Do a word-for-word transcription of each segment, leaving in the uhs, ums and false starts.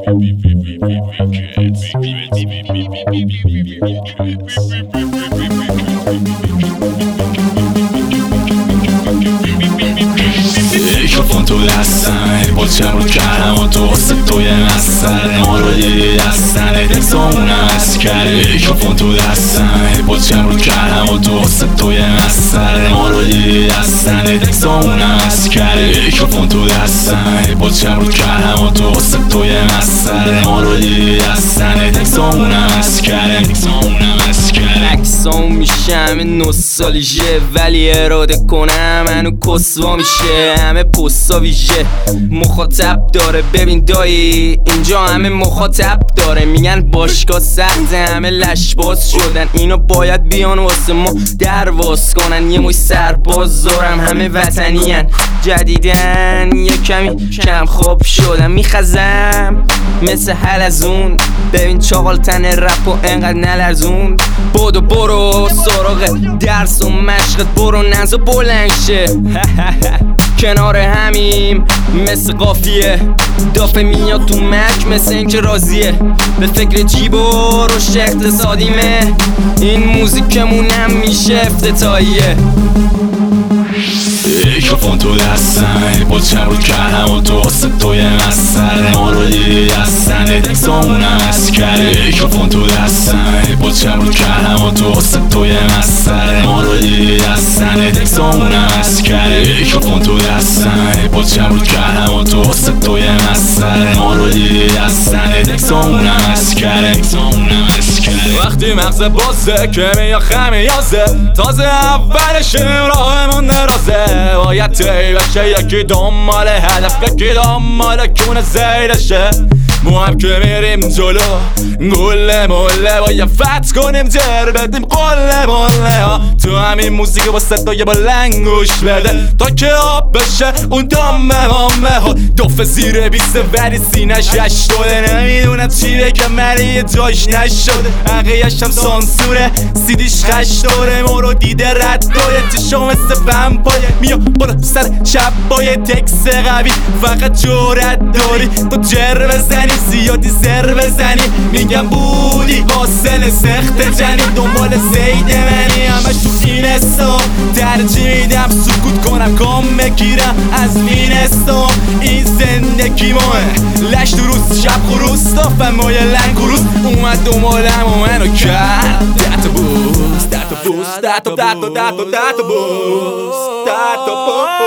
میکروفون تو دستمه بچم رو کردم و تو واسه توی مسئله ما رو دیدی دستنه دکسامونم از کرده میکروفون تو دستمه بچم رو کردم و تو واسه توی مسئله ما رو دیدی دستنه دکسامونم از کرده میکروفون تو دستمه بچم رو کردم و تو واسه توی مسئله ما رو دیدی دستنه دکسامونم از کرده دکسامونم از کرده عکسام میشه همه نوستالژه ولی اراده کنم منو کسوا میشه همه پستا ویژه مخاطب داره ببین دایی اینجا همه مخاطب داره میگن باشگاه سخته همه لشباز شدن اینا باید بیان واسه ما درواز کنن یه موی سرباز دارم همه وطنین جدیدن یه کمی کم خواب شدم میخزم مثل حلزون ببین چاقال تن رپ و انقدر نلرزون بودو برو سراغ درس و مشقت برو نزا بلند شه کنار همیم مثل قافیه دافه میاد تو مک مثل این که راضیه به فکر جیب و رشد اقتصادیمه این موزیکمونم میشه افتتاحیه میکروفون تو دستمه بچم رو کردم و تو واسه توی مسئله ما رو دیدی دستنه دکسامونم از کرده میکروفون تو دستمه بچم رو کردم و تو واسه توی مسئله ما رو دیدی دستنه دکسامونم از کرده میکروفون تو دستمه بچم رو کردم و تو واسه توی مسئله ما رو دیدی دستنه دکسامونم از کرده دکسامونم از کرده وقتی مغز بازه که میاد خمیازه تازه اولش راهمون درازه باید تی بشه یکی دنبال هدف یکی دنبال کونه زیرشه ما هم که میریم جلو گله مله باید فتح کنیم جر بدیم قله مله ها تو همین موسیقی با صدای بلند گوش بده تا که آب بشه اون دامه مامه ها دفعه زیر بیسته ولی سینش رش شده نمیدونم چی بگه ملی یه جایش نشده حقیقش هم سانسوره سیدیش خش داره ما رو دیده رد داره چشم مثل ومپایه میا بالا سر شبای تکس قوی فقط جورت داری تو جر بزنی زیادی زر بزنی میگم بودی حاصل سخت جنی دنبال زید منی همش تو این استام ترجیح میدم سکوت کنم کام بگیرم از این استام این زندگی ماه لش تو روز شب خروس دافم مایه لنگ خروس اومد دنبالم و منو کرد دت بوس دت بوس دت و دت و دت و دت بوس دت و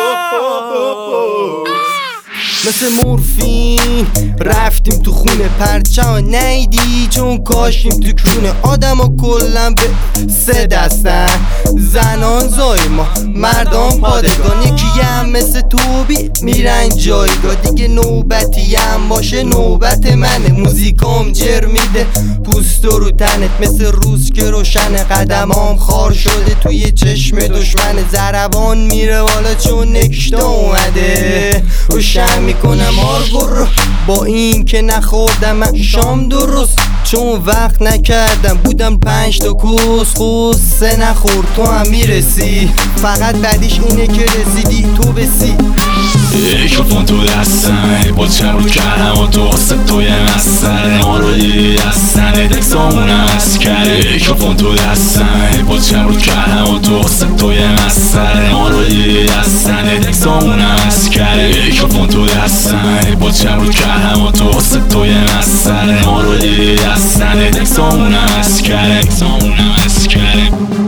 بوس مثل مورفین رفتیم تو خونه پرچم نیدی چون کاشیم تو کونه آدم ها کلن به سه دستن زنان زای ما مردان پادگان یکی هم مثل توبی میرن جایگاه دیگه نوبتی هم باشه نوبت منه موزیکام جر میده پوست رو تنت مثل روز که روشن قدمام خار شده توی چشم دشمن زربان میره بالا چون نکشتا اومده روشن میکنم آرگو با این که نخوردم من شام درست چون وقت نکردم بودم پنج تا کوس خوز سه نخور تو هم میرسی فقط بعدیش اینه که رسیدی تو بسی میکروفون تو دستمه بچم رو کردم و تو واسه توی مسئله ما رو دیدی دستنه دکسامونم از کرده میکروفون تو دستمه بچم رو کردم و تو واسه توی مسئله ما رو دیدی دستنه دکسامونم از کرده میکروفون تو دستمه بچم رو کردم و تو واسه توی مسئله ما رو دیدی دستنه دکسامونم از کرده دکسامونم از کرده